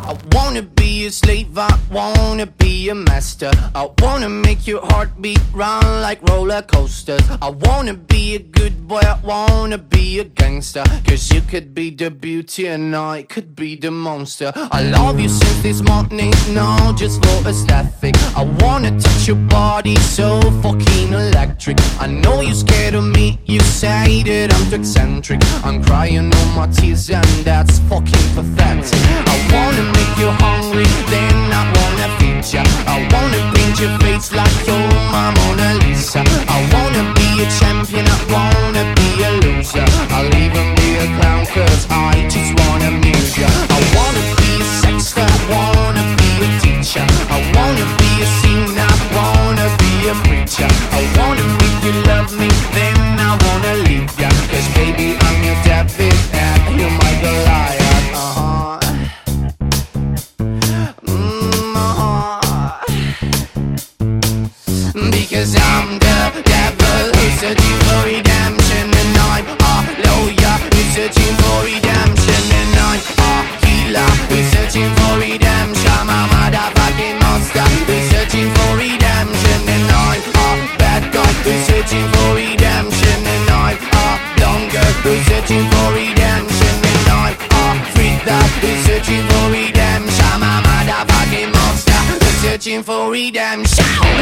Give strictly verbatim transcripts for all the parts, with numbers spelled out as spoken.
I wanna be a slave, I wanna be a master. I wanna make your heartbeat run like roller coasters. I wanna be a good boy, I wanna be a gangster. Cause you could be the beauty and I could be the monster. I love you since this morning, no, just for aesthetic. I wanna touch your body so fucking electric. I know you're scared of me, you say that I'm too eccentric. I'm crying all my tears and that's fucking pathetic. I wanna make you hungry, then I wanna feed ya. I wanna paint your face like you're my Mona Lisa. I wanna be a champion, I wanna be a loser. I'll even be a clown cause I just wanna amuse ya. I wanna be a sexter, I wanna be a teacher. I wanna be a singer, I wanna be a preacher. I wanna make you love me, then I wanna leave ya. Cause baby I'm your David and you're my Goliath. Uh-huh. Mm, uh-huh. Because I'm the devil who's searching for redemption. And I'm a lawyer who's searching for redemption. And I'm a healer who's searching for redemption. I'm a motherfucking monster who's searching for redemption. And I'm a bad guy who's searching for redemption. And I'm a dumb girl who's searching for redemption. And I'm a freak that who's searching for redemption. I'm a motherfucking monster who's searching for redemption.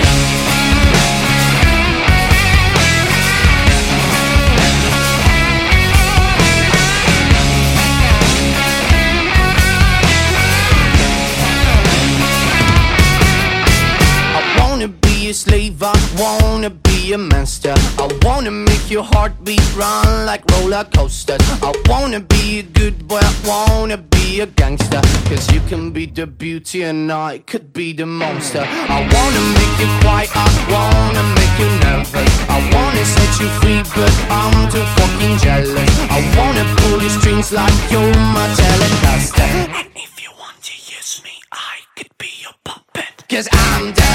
Be a slave, I wanna be a master. I wanna make your heartbeat run like roller coasters. I wanna be a good boy, I wanna be a gangster. Cause you can be the beauty and I could be the monster. I wanna make you quiet, I wanna make you nervous. I wanna set you free but I'm too fucking jealous. I wanna pull your strings like you're my Telecaster. And if you want to use me, I could be your puppet. Cause I'm the